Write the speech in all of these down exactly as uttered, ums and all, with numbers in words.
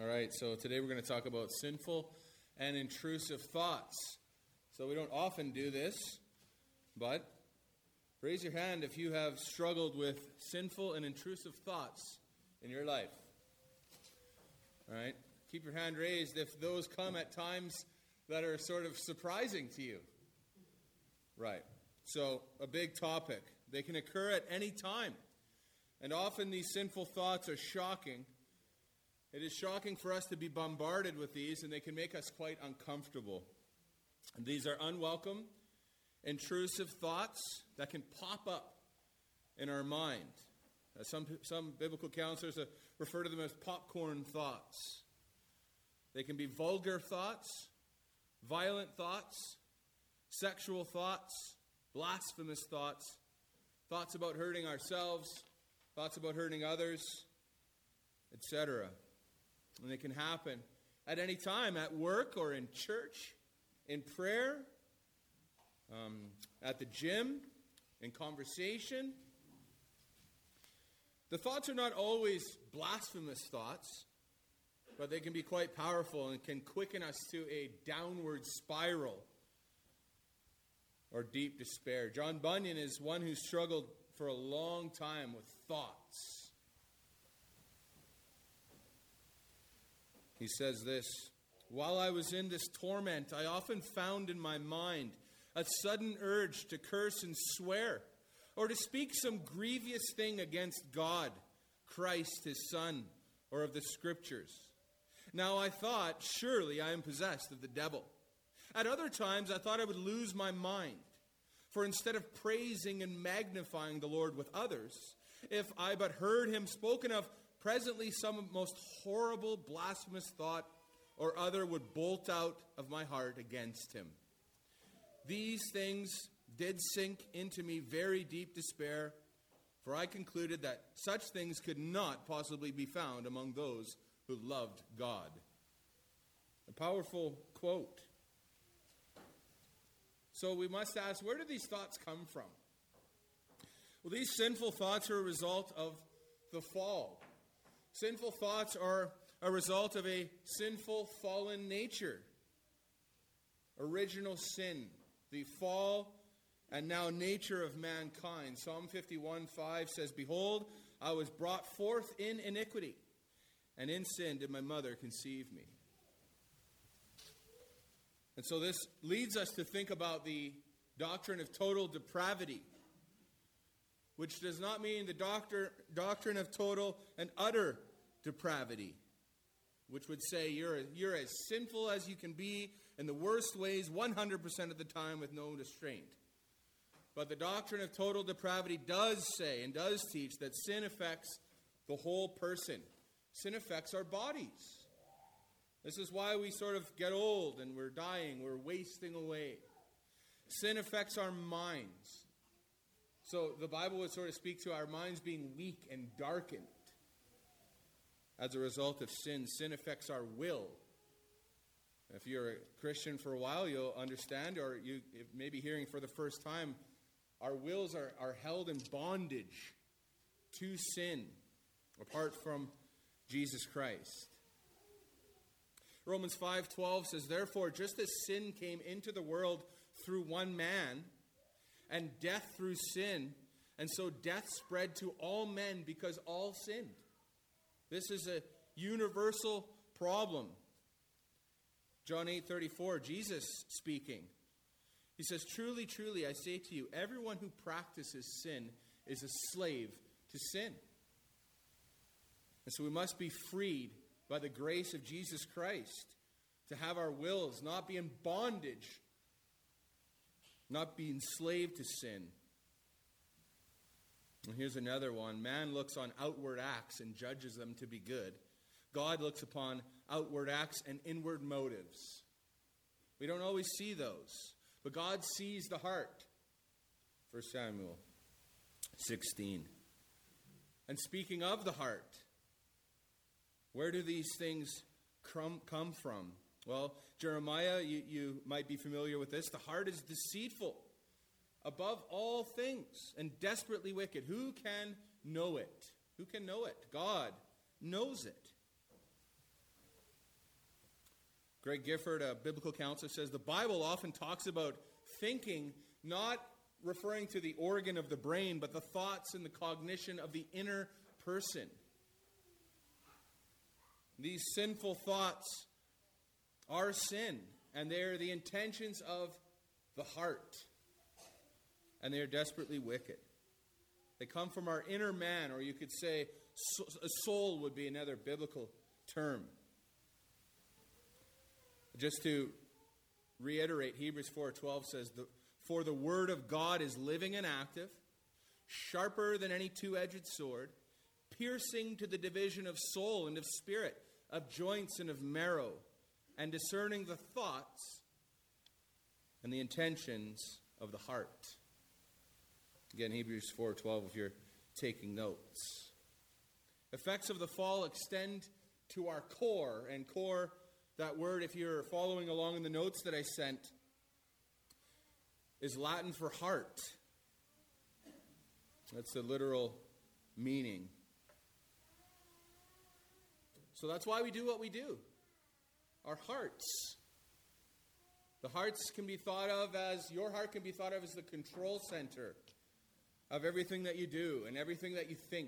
All right, so today we're going to talk about sinful and intrusive thoughts. So we don't often do this, but raise your hand if you have struggled with sinful and intrusive thoughts in your life. All right, keep your hand raised if those come at times that are sort of surprising to you. Right, so a big topic. They can occur at any time, and often these sinful thoughts are shocking. It is shocking for us to be bombarded with these, and they can make us quite uncomfortable. And these are unwelcome, intrusive thoughts that can pop up in our mind. Uh, some, some biblical counselors uh, refer to them as popcorn thoughts. They can be vulgar thoughts, violent thoughts, sexual thoughts, blasphemous thoughts, thoughts about hurting ourselves, thoughts about hurting others, et cetera. And they can happen at any time, at work or in church, in prayer, um, at the gym, in conversation. The thoughts are not always blasphemous thoughts, but they can be quite powerful and can quicken us to a downward spiral or deep despair. John Bunyan is one who struggled for a long time with thoughts. He says this, "While I was in this torment, I often found in my mind a sudden urge to curse and swear, or to speak some grievous thing against God, Christ, His Son, or of the Scriptures. Now I thought, surely I am possessed of the devil. At other times I thought I would lose my mind, for instead of praising and magnifying the Lord with others, if I but heard Him spoken of, presently some most horrible, blasphemous thought or other would bolt out of my heart against Him. These things did sink into me very deep despair, for I concluded that such things could not possibly be found among those who loved God." A powerful quote. So we must ask, where do these thoughts come from? Well, these sinful thoughts are a result of the fall. Sinful thoughts are a result of a sinful, fallen nature. Original sin, the fall, and now nature of mankind. Psalm fifty-one five says, "Behold, I was brought forth in iniquity, and in sin did my mother conceive me." And so this leads us to think about the doctrine of total depravity, which does not mean the doctor, doctrine of total and utter depravity, which would say you're, you're as sinful as you can be in the worst ways one hundred percent of the time with no restraint. But the doctrine of total depravity does say and does teach that sin affects the whole person. Sin affects our bodies. This is why we sort of get old and we're dying, we're wasting away. Sin affects our minds. So the Bible would sort of speak to our minds being weak and darkened as a result of sin. Sin affects our will. If you're a Christian for a while, you'll understand, or you may be hearing for the first time, our wills are, are held in bondage to sin apart from Jesus Christ. Romans five twelve says, "Therefore, just as sin came into the world through one man, and death through sin, and so death spread to all men because all sinned." This is a universal problem. John eight thirty-four, Jesus speaking. He says, "Truly, truly, I say to you, everyone who practices sin is a slave to sin." And so we must be freed by the grace of Jesus Christ to have our wills not be in bondage, not be enslaved to sin. And here's another one. Man looks on outward acts and judges them to be good. God looks upon outward acts and inward motives. We don't always see those, but God sees the heart. First Samuel sixteen. And speaking of the heart, where do these things come from? Well, Jeremiah, you, you might be familiar with this. The heart is deceitful above all things and desperately wicked. Who can know it? Who can know it? God knows it. Greg Gifford, a biblical counselor, says the Bible often talks about thinking not referring to the organ of the brain, but the thoughts and the cognition of the inner person. These sinful thoughts are sin, and they are the intentions of the heart, and they are desperately wicked. They come from our inner man, or you could say a soul would be another biblical term. Just to reiterate, Hebrews four twelve says, "For the word of God is living and active, sharper than any two-edged sword, piercing to the division of soul and of spirit, of joints and of marrow, and discerning the thoughts and the intentions of the heart." Again, Hebrews four twelve if you're taking notes. Effects of the fall extend to our core, and core, that word, if you're following along in the notes that I sent, is Latin for heart. That's the literal meaning. So that's why we do what we do. Our hearts. The hearts can be thought of as, your heart can be thought of as the control center of everything that you do and everything that you think.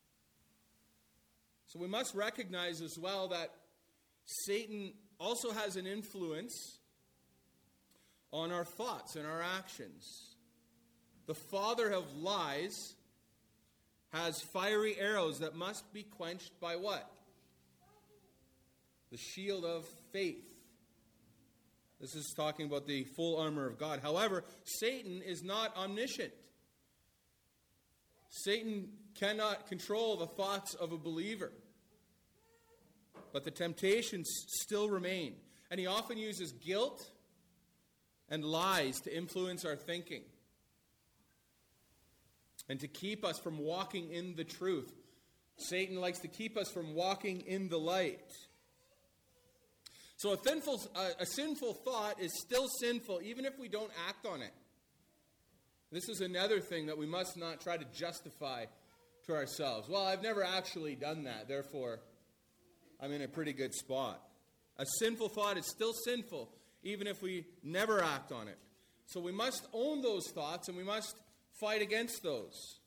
So we must recognize as well that Satan also has an influence on our thoughts and our actions. The father of lies has fiery arrows that must be quenched by what? The shield of faith. This is talking about the full armor of God. However, Satan is not omniscient. Satan cannot control the thoughts of a believer. But the temptations still remain. And he often uses guilt and lies to influence our thinking and to keep us from walking in the truth. Satan likes to keep us from walking in the light. So a sinful, a sinful thought is still sinful even if we don't act on it. This is another thing that we must not try to justify to ourselves. Well, I've never actually done that, therefore I'm in a pretty good spot. A sinful thought is still sinful even if we never act on it. So we must own those thoughts and we must fight against those.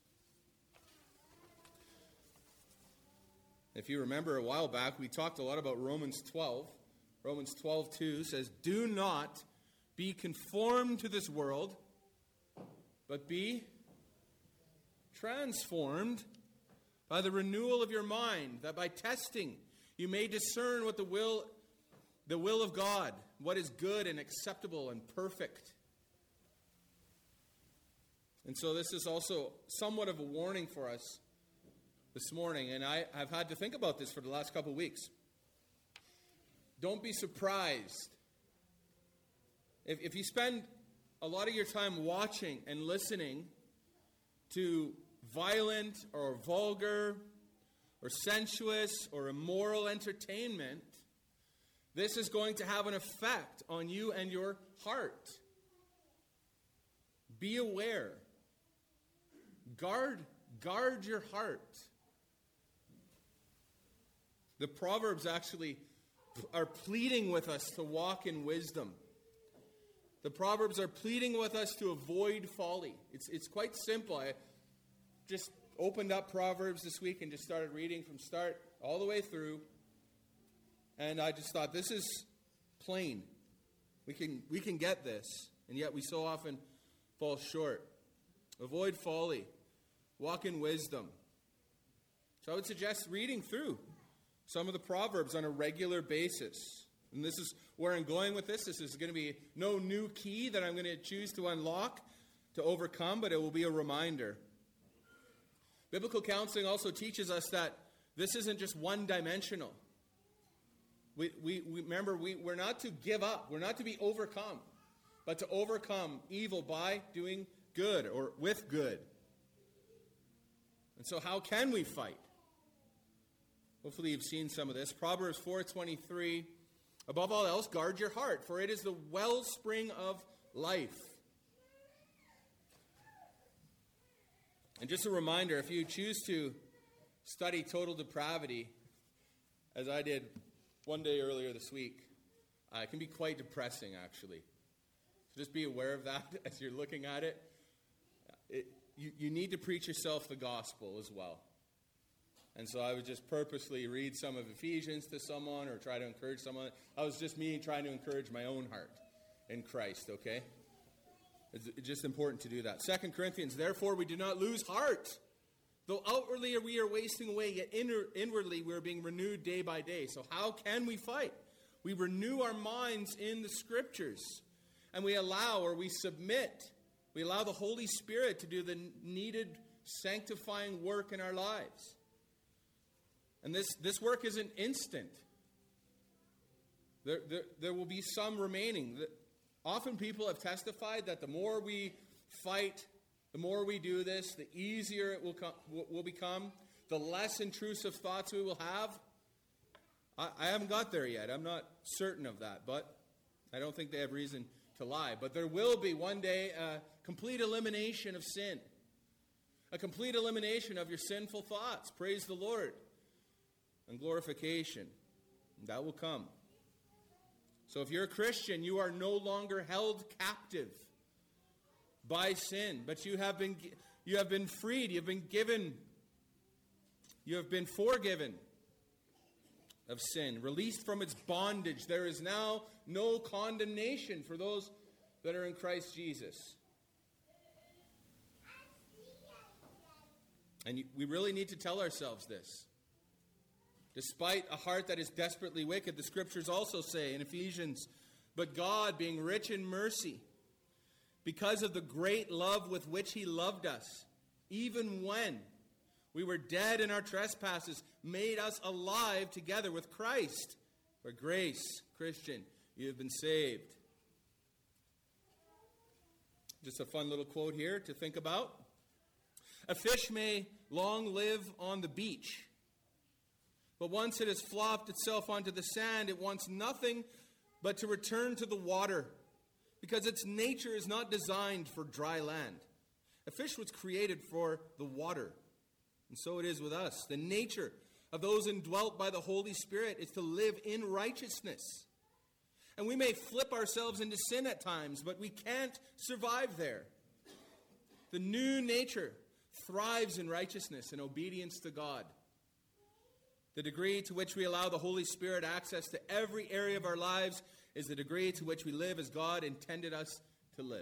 If you remember a while back, we talked a lot about Romans twelve. Romans twelve two says, "Do not be conformed to this world, but be transformed by the renewal of your mind, that by testing you may discern what the will, the will of God, what is good and acceptable and perfect." And so this is also somewhat of a warning for us this morning, and I have had to think about this for the last couple of weeks. Don't be surprised if, if you spend a lot of your time watching and listening to violent or vulgar or sensuous or immoral entertainment. This is going to have an effect on you and your heart. Be aware. Guard, guard your heart. The Proverbs actually are pleading with us to walk in wisdom. The Proverbs are pleading with us to avoid folly. It's, it's quite simple. I just opened up Proverbs this week and just started reading from start all the way through. And I just thought, this is plain. We can, we can get this. And yet we so often fall short. Avoid folly. Walk in wisdom. So I would suggest reading through some of the Proverbs on a regular basis. And this is where I'm going with this. This is going to be no new key that I'm going to choose to unlock, to overcome, but it will be a reminder. Biblical counseling also teaches us that this isn't just one-dimensional. We, we, we remember, we, we're not to give up. We're not to be overcome, but to overcome evil by doing good or with good. And so how can we fight? Hopefully you've seen some of this. Proverbs four twenty-three, "Above all else, guard your heart, for it is the wellspring of life." And just a reminder, if you choose to study total depravity, as I did one day earlier this week, Uh, it can be quite depressing, actually. So just be aware of that as you're looking at it. it you, you need to preach yourself the gospel as well. And so I would just purposely read some of Ephesians to someone or try to encourage someone. I was just me trying to encourage my own heart in Christ, okay? It's just important to do that. Second Corinthians, therefore we do not lose heart. Though outwardly we are wasting away, yet inner, inwardly we are being renewed day by day. So how can we fight? We renew our minds in the Scriptures. And we allow or we submit. We allow the Holy Spirit to do the needed sanctifying work in our lives. And this, this work isn't instant. There, there, there will be some remaining. Often people have testified that the more we fight, the more we do this, the easier it will, com- will become, the less intrusive thoughts we will have. I, I haven't got there yet. I'm not certain of that, but I don't think they have reason to lie. But there will be one day a complete elimination of sin, a complete elimination of your sinful thoughts. Praise the Lord. And glorification. That will come. So if you're a Christian, you are no longer held captive by sin, but you have been you have been freed, you've been given, you have been forgiven of sin, released from its bondage. There is now no condemnation for those that are in Christ Jesus. And we really need to tell ourselves this. Despite a heart that is desperately wicked, the Scriptures also say in Ephesians, but God, being rich in mercy, because of the great love with which He loved us, even when we were dead in our trespasses, made us alive together with Christ. By grace, Christian, you have been saved. Just a fun little quote here to think about. A fish may long live on the beach, but once it has flopped itself onto the sand, it wants nothing but to return to the water, because its nature is not designed for dry land. A fish was created for the water, and so it is with us. The nature of those indwelt by the Holy Spirit is to live in righteousness. And we may flip ourselves into sin at times, but we can't survive there. The new nature thrives in righteousness and obedience to God. The degree to which we allow the Holy Spirit access to every area of our lives is the degree to which we live as God intended us to live.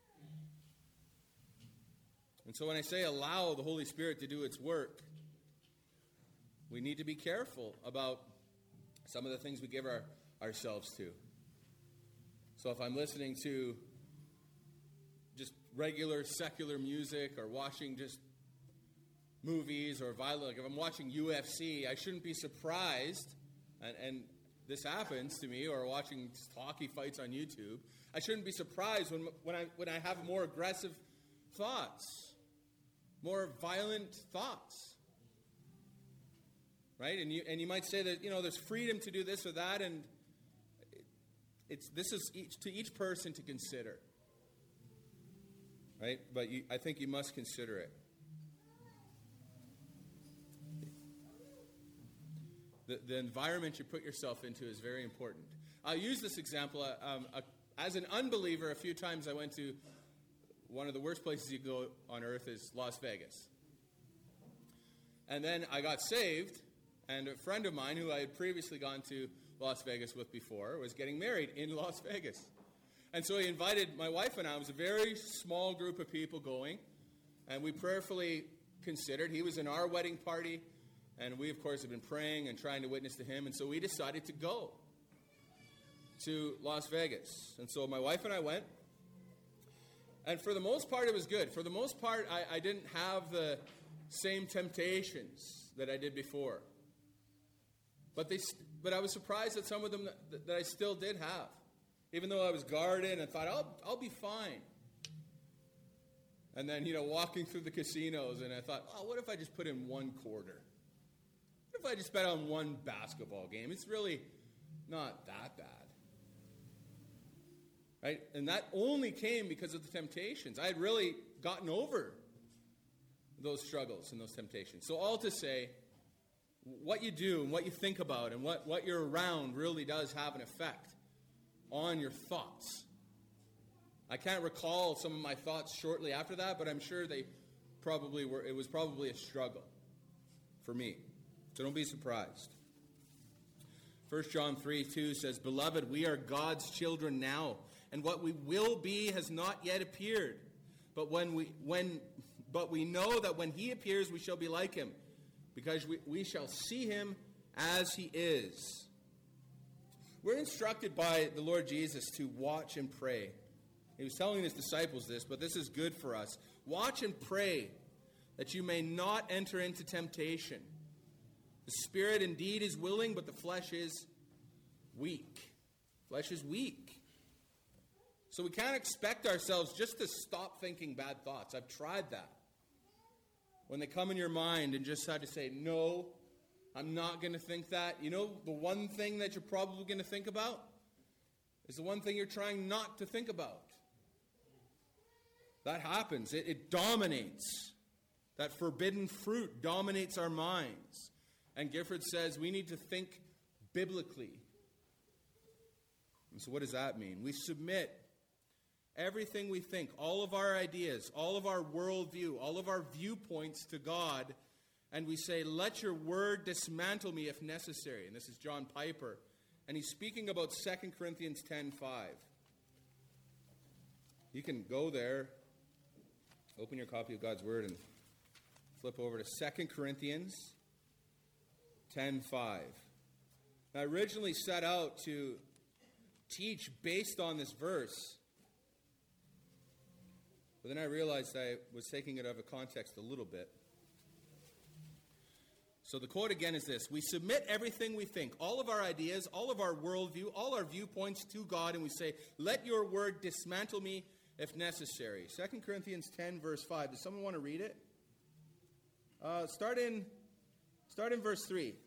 And so when I say allow the Holy Spirit to do its work, we need to be careful about some of the things we give our, ourselves to. So if I'm listening to just regular secular music or watching just movies or violent, like if I'm watching U F C, I shouldn't be surprised, and, and this happens to me, or watching hockey fights on YouTube, I shouldn't be surprised when when I when I have more aggressive thoughts, more violent thoughts, right? And you and you might say that, you know, there's freedom to do this or that, and it's this is each, to each person to consider, right? But you, I think you must consider it. The, the environment you put yourself into is very important. I'll use this example. Uh, um, uh, as an unbeliever, a few times I went to one of the worst places you go on earth is Las Vegas. And then I got saved, and a friend of mine who I had previously gone to Las Vegas with before was getting married in Las Vegas. And so he invited my wife and I. It was a very small group of people going, and we prayerfully considered. He was in our wedding party. And we, of course, have been praying and trying to witness to him. And so we decided to go to Las Vegas. And so my wife and I went. And for the most part, it was good. For the most part, I, I didn't have the same temptations that I did before. But they, but I was surprised at some of them that, that I still did have. Even though I was guarded and thought, I'll, I'll be fine. And then, you know, walking through the casinos, and I thought, oh, what if I just put in one quarter? What if I just bet on one basketball game? It's really not that bad. Right? And that only came because of the temptations. I had really gotten over those struggles and those temptations. So all to say, what you do and what you think about and what, what you're around really does have an effect on your thoughts. I can't recall some of my thoughts shortly after that, but I'm sure they probably were. It was probably a struggle for me. So don't be surprised. First John three two says, "Beloved, we are God's children now, and what we will be has not yet appeared. But when we when but we know that when he appears, we shall be like him, because we, we shall see him as he is." We're instructed by the Lord Jesus to watch and pray. He was telling his disciples this, but this is good for us. Watch and pray that you may not enter into temptation. The spirit indeed is willing, but the flesh is weak. Flesh is weak. So we can't expect ourselves just to stop thinking bad thoughts. I've tried that. When they come in your mind and just had to say, no, I'm not going to think that. You know, the one thing that you're probably going to think about is the one thing you're trying not to think about. That happens. It, it dominates. That forbidden fruit dominates our minds. And Gifford says we need to think biblically. And so what does that mean? We submit everything we think, all of our ideas, all of our worldview, all of our viewpoints to God, and we say, let your word dismantle me if necessary. And this is John Piper. And he's speaking about Second Corinthians ten five. You can go there, open your copy of God's word, and flip over to Second Corinthians ten five. I originally set out to teach based on this verse, but then I realized I was taking it out of context a little bit. So the quote again is this: we submit everything we think, all of our ideas, all of our worldview, all our viewpoints to God, and we say, let your word dismantle me if necessary. Second Corinthians ten, verse five. Does someone want to read it? Uh, start in, start in verse three.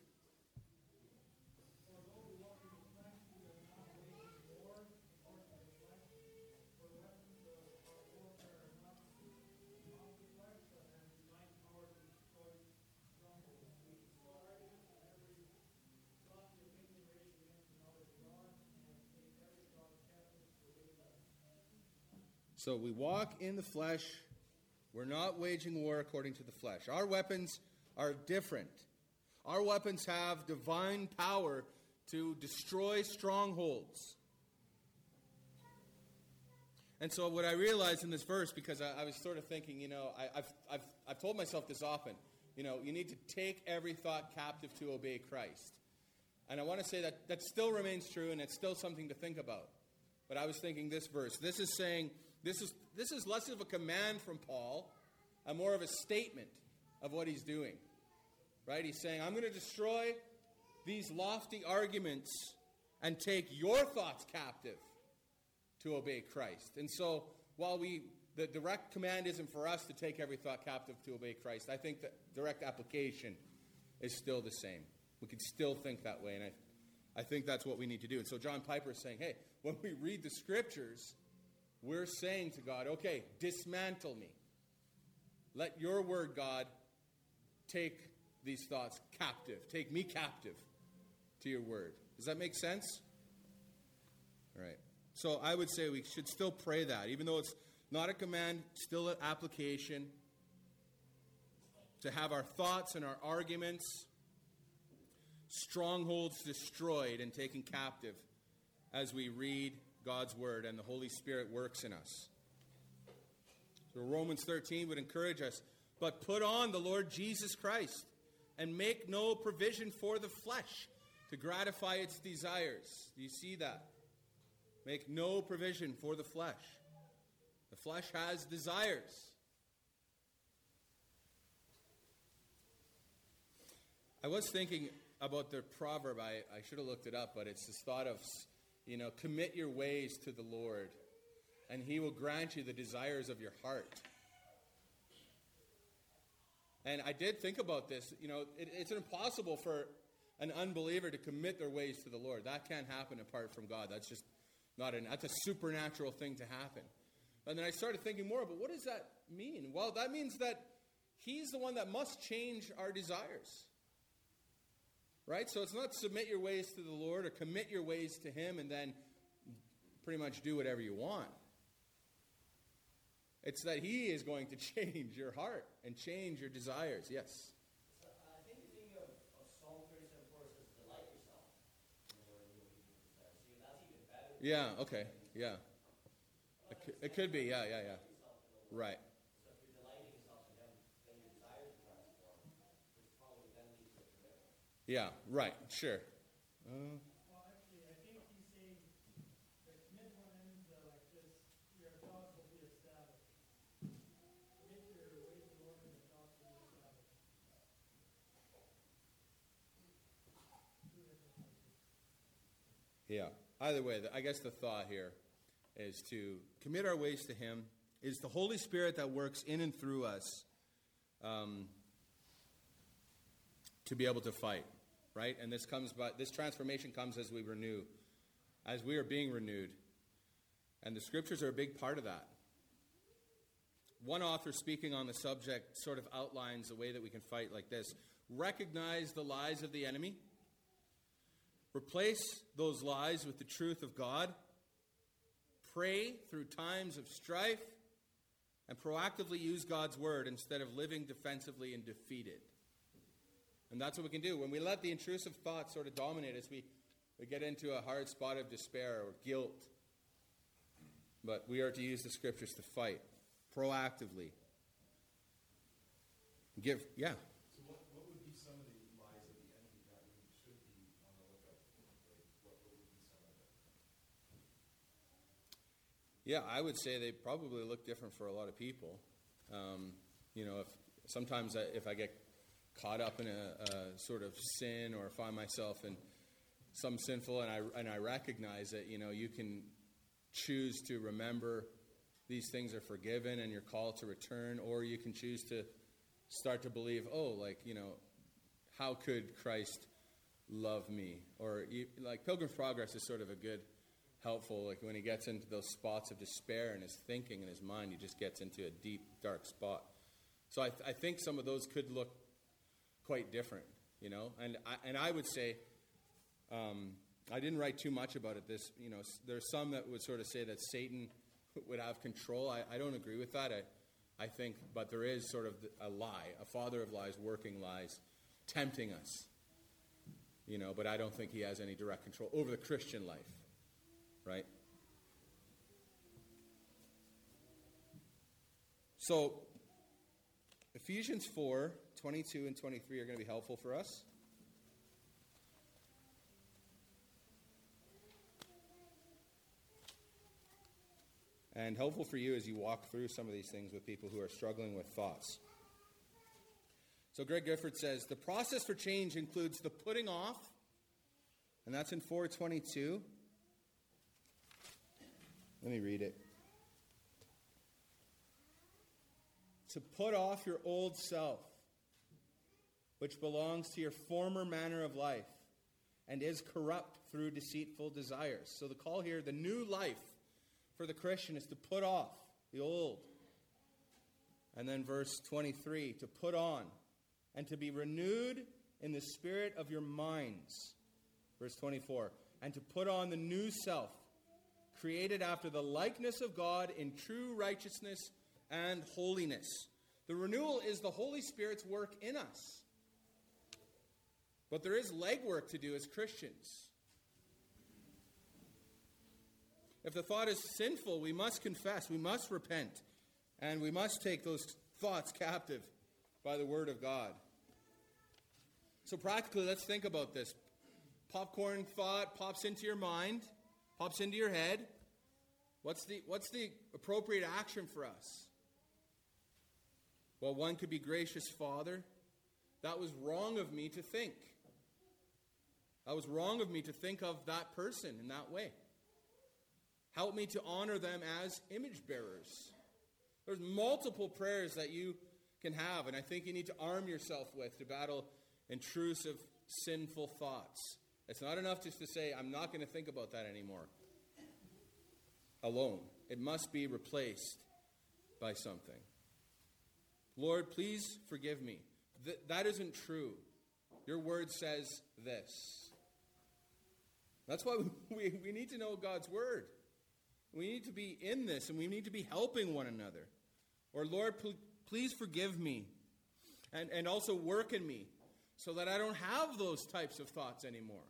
So we walk in the flesh. We're not waging war according to the flesh. Our weapons are different. Our weapons have divine power to destroy strongholds. And so what I realized in this verse, because I, I was sort of thinking, you know, I, I've, I've, I've told myself this often, you know, you need to take every thought captive to obey Christ. And I want to say that that still remains true, and it's still something to think about. But I was thinking this verse. This is saying, this is this is less of a command from Paul and more of a statement of what he's doing. Right? He's saying, I'm going to destroy these lofty arguments and take your thoughts captive to obey Christ. And so, while we the direct command isn't for us to take every thought captive to obey Christ, I think that direct application is still the same. We can still think that way, and I, I think that's what we need to do. And so John Piper is saying, hey, when we read the Scriptures, we're saying to God, okay, dismantle me. Let your word, God, take these thoughts captive. Take me captive to your word. Does that make sense? All right. So I would say we should still pray that, even though it's not a command, still an application, to have our thoughts and our arguments, strongholds destroyed and taken captive as we read God's word and the Holy Spirit works in us. So Romans thirteen would encourage us, but put on the Lord Jesus Christ and make no provision for the flesh to gratify its desires. Do you see that? Make no provision for the flesh. The flesh has desires. I was thinking about the proverb. I, I should have looked it up, but it's this thought of, you know, commit your ways to the Lord, and he will grant you the desires of your heart. And I did think about this. You know, it, it's impossible for an unbeliever to commit their ways to the Lord. That can't happen apart from God. That's just not an, that's a supernatural thing to happen. And then I started thinking more about, what does that mean? Well, that means that he's the one that must change our desires. Right? So it's not submit your ways to the Lord or commit your ways to him and then pretty much do whatever you want. It's that he is going to change your heart and change your desires. Yes? So, uh, I think the thing of, of Psalm thirty-seven four says, delight yourself in the Lord, and you will keep his desires. See, that's even better. Yeah, okay, yeah. It could, it could be, yeah, yeah, yeah. Right. So if you're delighting yourself in him, then your desires are transformed, which probably then leads to commitment. Yeah, right, sure. Uh, Well, actually, I think he's saying the commitment ends uh, like this: your thoughts will be established. Commit your way to the Lord, and the thoughts will be established. Two different places. yeah. Either way, the- I guess the thought here is to commit our ways to him. Is the Holy Spirit that works in and through us um, to be able to fight, right? And this comes by this transformation comes as we renew, as we are being renewed, and the scriptures are a big part of that. One author speaking on the subject sort of outlines the way that we can fight like this: recognize the lies of the enemy, replace those lies with the truth of God, pray through times of strife, and proactively use God's word instead of living defensively and defeated. And that's what we can do. When we let the intrusive thoughts sort of dominate us, we, we get into a hard spot of despair or guilt. But we are to use the scriptures to fight proactively. Give, yeah. So what, what would be some of the lies of the enemy that we should be on the lookout for? Like, what, what would be some of them? Yeah, I would say they probably look different for a lot of people. Um, you know, if sometimes I, if I get caught up in a, a sort of sin or find myself in some sinful and I and I recognize it, you know, you can choose to remember these things are forgiven and you're called to return, or you can choose to start to believe, oh, like, you know, how could Christ love me? Or you, like Pilgrim's Progress is sort of a good, helpful, like when he gets into those spots of despair in his thinking and his mind, he just gets into a deep, dark spot. So I, th- I think some of those could look quite different, you know. And I, and I would say, um, I didn't write too much about it. This, you know, s- there's some that would sort of say that Satan would have control. I, I don't agree with that. I, I think, but there is sort of a lie, a father of lies, working lies, tempting us, you know. But I don't think he has any direct control over the Christian life. Right? So, Ephesians four, twenty-two and twenty-three are going to be helpful for us. And helpful for you as you walk through some of these things with people who are struggling with thoughts. So Greg Gifford says, the process for change includes the putting off, and that's in four twenty-two. Let me read it. To put off your old self, which belongs to your former manner of life, and is corrupt through deceitful desires. So the call here, the new life for the Christian, is to put off the old. And then verse twenty-three, to put on, and to be renewed in the spirit of your minds. Verse twenty-four, and to put on the new self, created after the likeness of God in true righteousness and holiness. The renewal is the Holy Spirit's work in us. But there is legwork to do as Christians. If the thought is sinful, we must confess, we must repent, and we must take those thoughts captive by the Word of God. So practically, let's think about this. Popcorn thought pops into your mind, pops into your head. What's the, what's the appropriate action for us? Well, one could be, gracious Father, that was wrong of me to think. That was wrong of me to think of that person in that way. Help me to honor them as image bearers. There's multiple prayers that you can have, and I think you need to arm yourself with to battle intrusive, sinful thoughts. It's not enough just to say, I'm not going to think about that anymore. Alone. It must be replaced by something. Lord, please forgive me. Th- that isn't true. Your word says this. That's why we, we need to know God's word. We need to be in this, and we need to be helping one another. Or, Lord, pl- please forgive me, and, and also work in me, so that I don't have those types of thoughts anymore.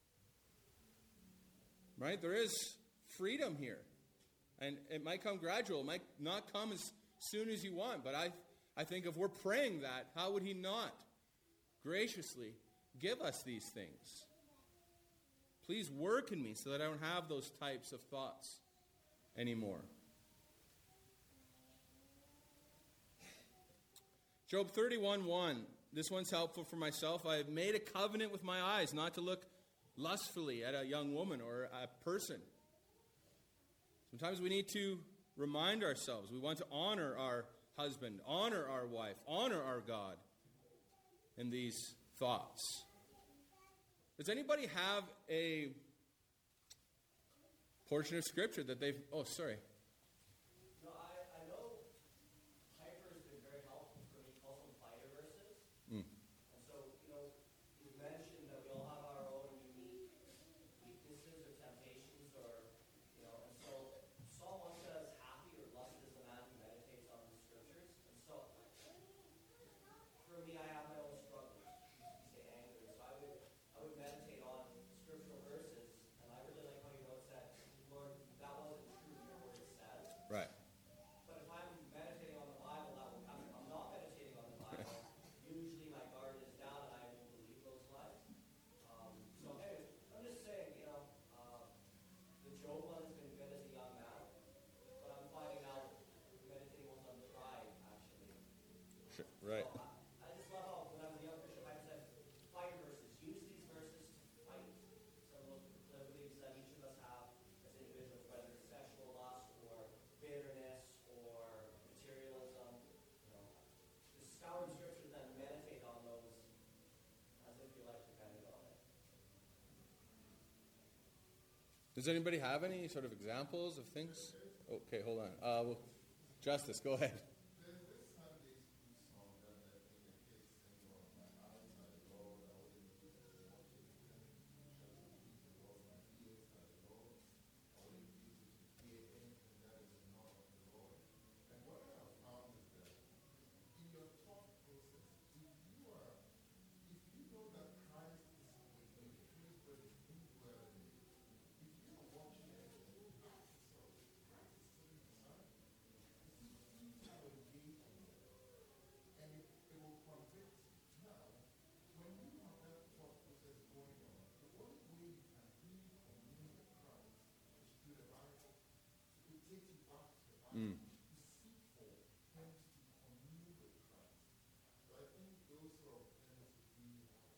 Right? There is freedom here. And it might come gradual. It might not come as soon as you want. But I, I think if we're praying that, how would he not graciously give us these things? Please work in me so that I don't have those types of thoughts anymore. Job thirty-one one. This one's helpful for myself. I have made a covenant with my eyes not to look lustfully at a young woman or a person. Sometimes we need to remind ourselves. We want to honor our husband, honor our wife, honor our God in these thoughts. Does anybody have a portion of Scripture that they've... Oh, sorry. No, I, I know Piper has been very helpful for me. He calls them fighter verses. Mm. And so, you know, you mentioned that we all have our own unique weaknesses or temptations, or, you know, and so Psalm one says, happy or blessed is the man who meditates on the Scriptures. And so, for me, I have my own struggles. You say anger. So I would, I would meditate on scriptural verses, and I really like how you note that, Lord, that wasn't true, your word says. Right. But if I'm meditating on the Bible, that will come. If I'm not meditating on the Bible, usually my guard is down and I won't believe those lies. Um, so anyway, I'm just saying, you know, uh, the Job one has been good as a young man, but I'm finding out meditating was on pride, actually. Sure. Right. So I, I just love how when I was a young Christian, I said, fight verses. Use these verses to fight some of those proclivities that each of us have as individuals, whether it's sexual lust or bitterness or materialism. You know, just scour the scriptures and meditate on those as if your life depended on it. Does anybody have any sort of examples of things? Okay, hold on. Uh, well, Justice, go ahead. There's this Sunday school song that I think the kids sing on my eyes are the Lord, I wouldn't use the water to drink, shall not keep the Lord, my ears are the Lord, I wouldn't use it to hear anything that is not of the Lord. And what I have found is that in your thought process, if you are, if you know that Christ is with you, if he is with you well in you, if you are watching it, so Christ is sitting beside you. And it, it will convict you. Now, when you have that thought process going on, the only way you can really commune with Christ is through the Bible. It takes you back to the Bible. Mm. You seek for things to commune with Christ. So I think those sort of things would really help.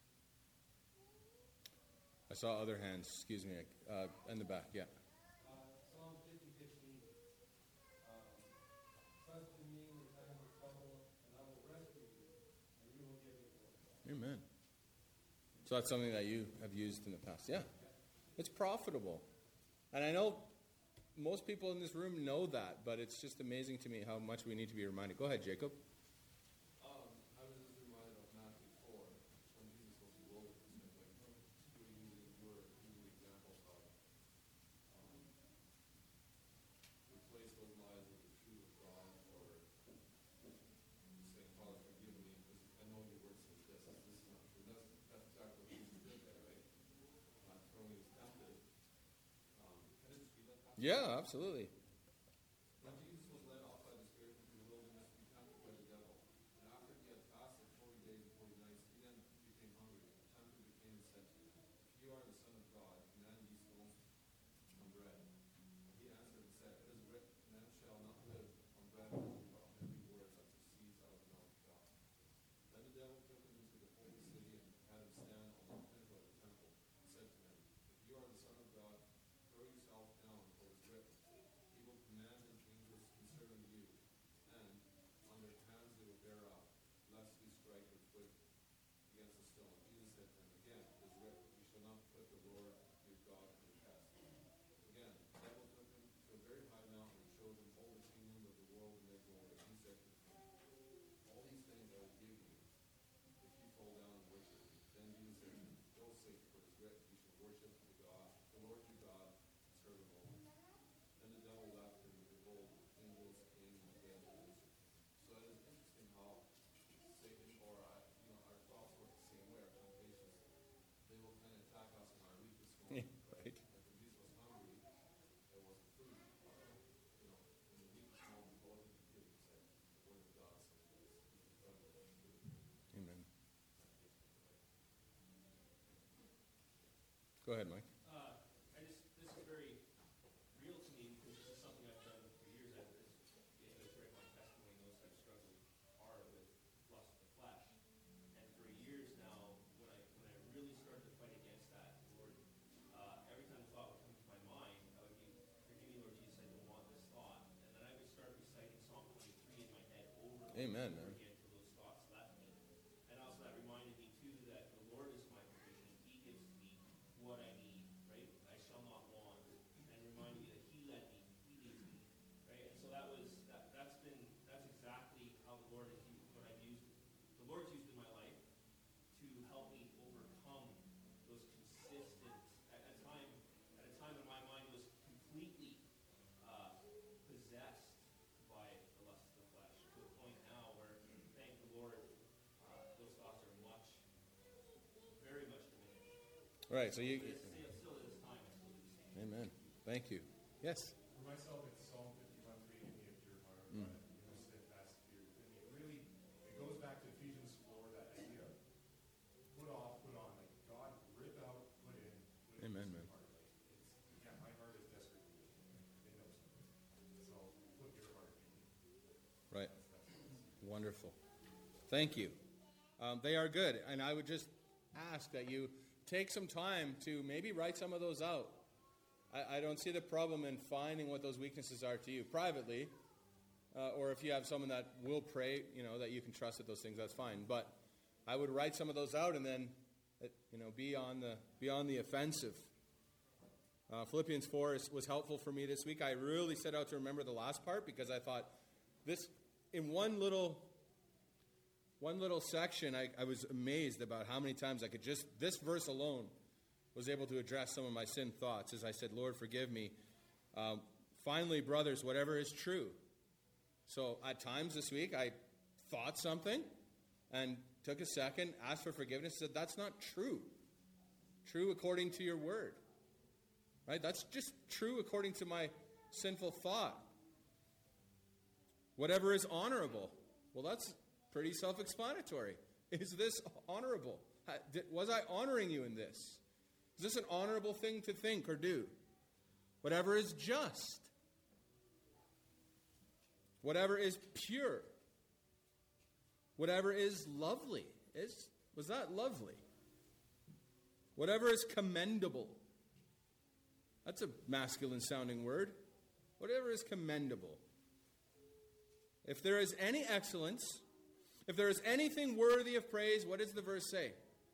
I saw other hands. Excuse me. Uh, in the back. Yeah. Uh, Psalm fifty fifteen. Um, trust in me in the time of trouble, and I will rescue you, and you will give me glory. Amen. So that's something that you have used in the past. Yeah. It's profitable. And I know most people in this room know that, but it's just amazing to me how much we need to be reminded. Go ahead, Jacob. Um, I was just reminded of Matthew four, when Jesus was in the wilderness, and like, you were using your using examples of um, replace those lies with the truth of God, or saying, Father, forgive me, because I know your word says this, and this is not true. That's, that's exactly what Jesus did there, right? Uh, when he was tempted. Um, can I just read that passage? Yeah, absolutely. When Jesus was led off by the Spirit into the wilderness to be tempted by the devil, and after he had fasted forty days and forty nights, he then became hungry. The tempter became and said to him, If you are the Son of God, command these stones to become bread. And he answered and said, It is written, Man shall not live on bread alone, but on every word that proceeds out of the mouth of God. Then the devil took him into the holy city and had him stand on the pinnacle of the temple, and said to him, If you are the Son of God, throw yourself down, for it is written, He will command his angels concerning you, and on their hands they will bear up, lest you strike your foot against a stone. Jesus said to him, Again, it is written, You shall not put the Lord your God to the test. Again, the devil took him to a very high mountain and showed him all the kingdoms of the world and their glory. And he said to him, All these things I will give you, if you fall down and worship me. Then Jesus said to him, Go Satan, for it is written, You shall worship the God, the Lord your God, and serve him only. Go ahead, Mike. Uh, I just, this is very real to me because this is something I've done for years. I've been able to write my testimony, knows I've struggled hard with lust of the flesh. And for years now, when I when I really started to fight against that, Lord, uh, every time the thought would come to my mind, I would be, forgive me, Lord Jesus, I don't want this thought. And then I would start reciting Psalm twenty-three in my head over and Amen, over man. again till those thoughts left me. And also that reminded me too that the Lord is my provision. He gives me what I need, right? I shall not want. And reminding me that He led me, He leads me, right? And so that was that. That's been that's exactly how the Lord has used what I've used. The Lord's used in my life to help me overcome those consistent. At a time, at a time when my mind was completely uh, possessed by the lust of the flesh, to a point now where, thank the Lord, uh, those thoughts are much, very much diminished. Right, so you... But it's still, still at this time, I still do the same. Amen. Thank you. Yes? For myself, it's Psalm fifty-one three, give me a pure heart, Mm. but, you know, steadfast spirit within me. It really, it goes back to Ephesians four, that idea of put off, put on, like God rip out, put in, put in Amen, this man. heart. Like, it's, yeah, my heart is desperate for you. It knows something. So put your heart in me. Right. That's, that's what it's. Wonderful. Thank you. Um, they are good. And I would just ask that you take some time to maybe write some of those out. I, I don't see the problem in finding what those weaknesses are to you privately. Uh, or if you have someone that will pray, you know, that you can trust at those things, that's fine. But I would write some of those out and then, uh, you know, be on the, be on the offensive. Uh, Philippians four is, was helpful for me this week. I really set out to remember the last part because I thought this, in one little one little section, I, I was amazed about how many times I could just, this verse alone was able to address some of my sin thoughts as I said, Lord, forgive me. Um, finally, brothers, whatever is true. So at times this week, I thought something and took a second, asked for forgiveness, said, that's not true. True according to your word. Right? That's just true according to my sinful thought. Whatever is honorable. Well, that's pretty self-explanatory. Is this honorable? Was I honoring you in this? Is this an honorable thing to think or do? Whatever is just. Whatever is pure. Whatever is lovely. Is, was that lovely? Whatever is commendable. That's a masculine sounding word. Whatever is commendable. If there is any excellence, if there is anything worthy of praise, what does the verse say?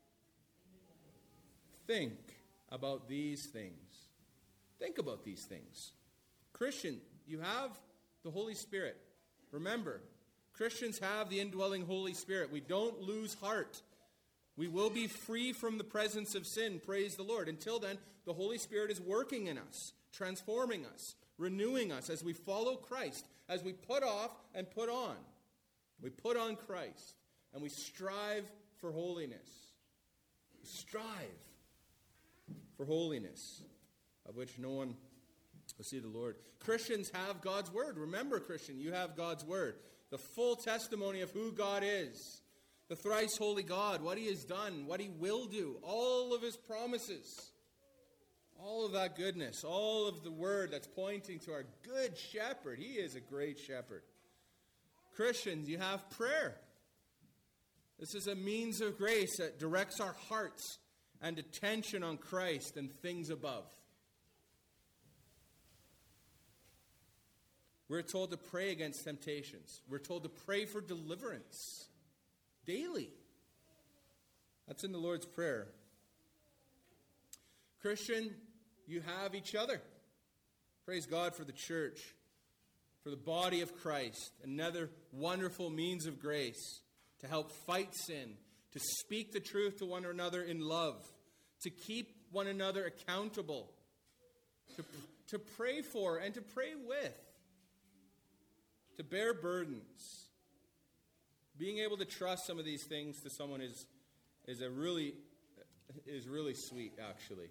Think about these things. Think about these things. Christian, you have the Holy Spirit. Remember, Christians have the indwelling Holy Spirit. We don't lose heart. We will be free from the presence of sin, praise the Lord. Until then, the Holy Spirit is working in us, transforming us, renewing us as we follow Christ, as we put off and put on. We put on Christ, and we strive for holiness. We strive for holiness, of which no one will see the Lord. Christians have God's Word. Remember, Christian, you have God's Word. The full testimony of who God is. The thrice holy God, what He has done, what He will do, all of His promises. All of that goodness, all of the Word that's pointing to our good shepherd. He is a great shepherd. Christians, you have prayer. This is a means of grace that directs our hearts and attention on Christ and things above. We're told to pray against temptations. We're told to pray for deliverance daily. That's in the Lord's Prayer. Christian, you have each other. Praise God for the church, for the body of Christ, another wonderful means of grace to help fight sin, to speak the truth to one another in love, to keep one another accountable, to, to pray for and to pray with, to bear burdens. Being able to trust some of these things to someone is, is a really is really sweet, actually.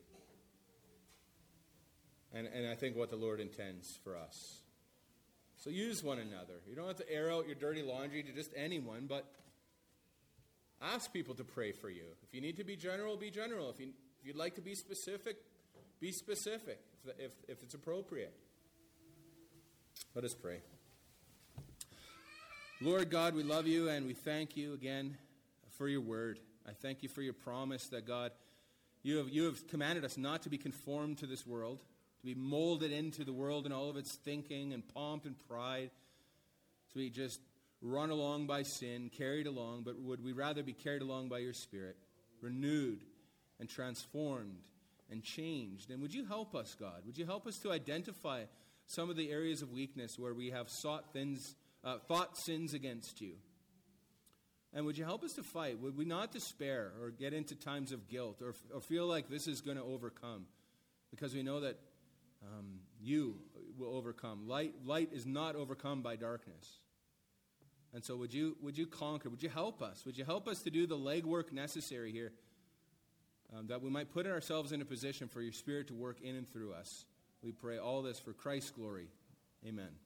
And, and I think what the Lord intends for us. So use one another. You don't have to air out your dirty laundry to just anyone, but ask people to pray for you. If you need to be general, be general. If you If you'd like to be specific, be specific if, if, if it's appropriate. Let us pray. Lord God, we love you and we thank you again for your word. I thank you for your promise that, God, you have, you have commanded us not to be conformed to this world, to be molded into the world and all of its thinking and pomp and pride, to be just run along by sin, carried along, but would we rather be carried along by your Spirit, renewed and transformed and changed. And would you help us, God? Would you help us to identify some of the areas of weakness where we have sought things, uh, thought sins against you? And would you help us to fight? Would we not despair or get into times of guilt or, or feel like this is going to overcome? Because we know that um, you will overcome. Light, light is not overcome by darkness. And so would you, would you conquer? Would you help us? Would you help us to do the legwork necessary here, um, that we might put ourselves in a position for your Spirit to work in and through us? We pray all this for Christ's glory. Amen.